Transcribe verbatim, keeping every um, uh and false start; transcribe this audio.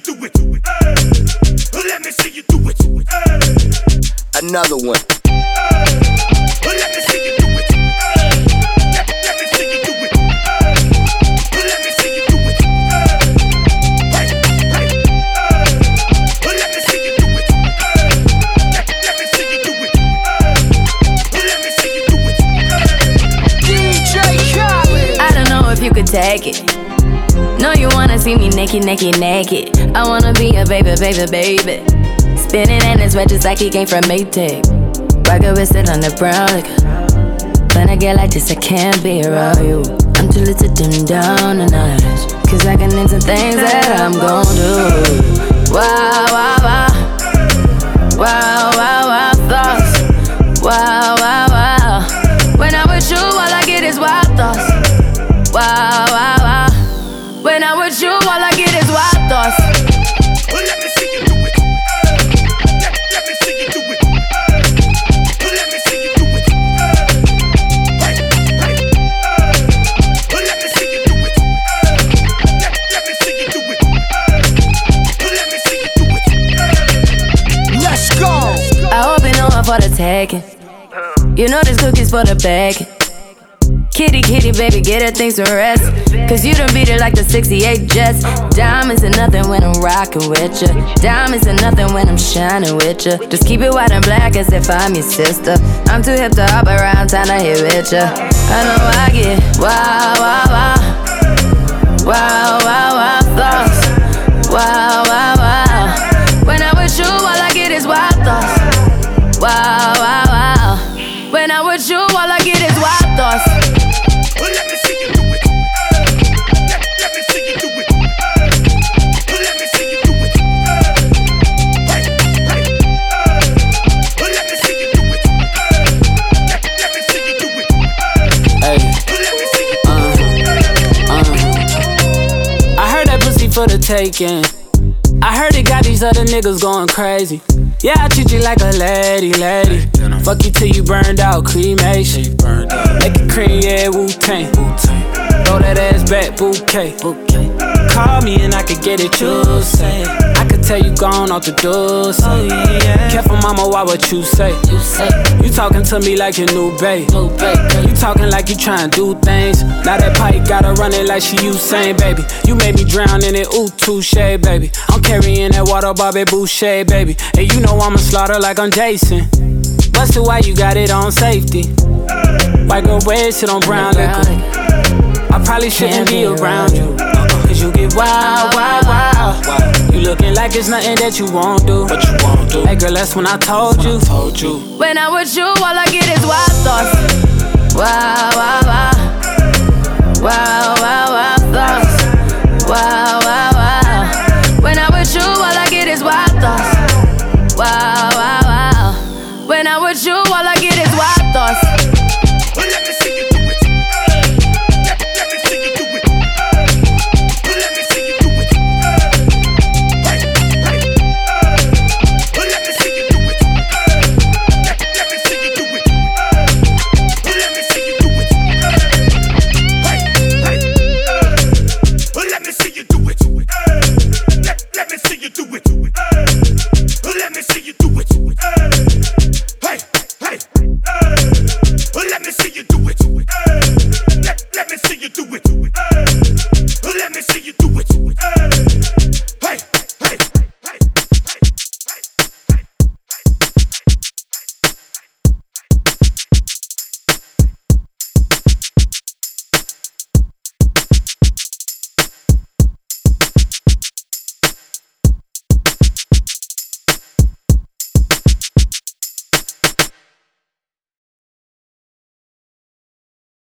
do it. Let me see you do it. Another one. Let me see you do it. Let me see you do it. Let me see you do it. Hey, hey. Let me see you do it. Let me see you do it. Let me see you do it. D J Khaled. I don't know if you could take it. No, you wanna see me naked, naked, naked. I wanna be a baby, baby, baby. Spinning in his red just like he came from Maytag. Rocket with it on the brown liquor. When I get like this, I can't be around you. I'm too little to dim down a notch, cause I can into things that I'm gon' do. Wow, wow, wow. Wow, wow, wow, thoughts. Wow, wow, wow. When I'm with you, all I get is wild thoughts. Wow, wow, wow. When I'm with you, all I get is wild thoughts. Let me see you do it. Let me see you do it. Let me see you do it. Hey, hey. Let me see you do it. Let me see you do it. Let me see you do it. Let's go. I hope you know I'm for the taking. You know this cookie's for the bag. Kitty, kitty, baby, get her things to rest. Cause you done beat it like the sixty-eight Jets. Diamonds are nothing when I'm rockin' with ya. Diamonds are nothing when I'm shining with ya. Just keep it white and black as if I'm your sister. I'm too hip to hop around, time to hit with ya. I know I get wow, wow, wow. Wow, wow, wow, thoughts. Wow, wow, wow. When I'm with you, all I get is wild thoughts. Wow, wow, wow. When I'm with you, all I get is wild thoughts. Let me see you do it. Let me see you do it. Let me see you do it. Hey, hey. Let me see you do it. Let me see you do it. Hey. Let me see you do it. Uh, uh. I heard that pussy for the taking. I heard it got these other niggas going crazy. Yeah, I treat you like a lady, lady. Fuck you till you burned out, cremation. Make it cream, yeah, Wu-Tang. Throw that ass back, bouquet. Call me and I could get it, you say. I could tell you gone off the door, say. Careful, mama, why what you say? You talking to me like your new babe. You talking like you trying to do things. Now that pipe got her running like she Usain, baby. You made me drown in it, ooh, touche, baby. I'm carrying that water, Bobby Boucher, baby. And you know I'ma slaughter like I'm Jason. Busted, why you got it on safety? White girl red, sit on brown liquor. I probably shouldn't be around you, cause you get wild, wild, wild. You looking like it's nothing that you won't do. What you won't do? Hey girl, that's when I told you. Told you. When I'm with you, all I get is wild thoughts. Wow, wow, wow. Wow,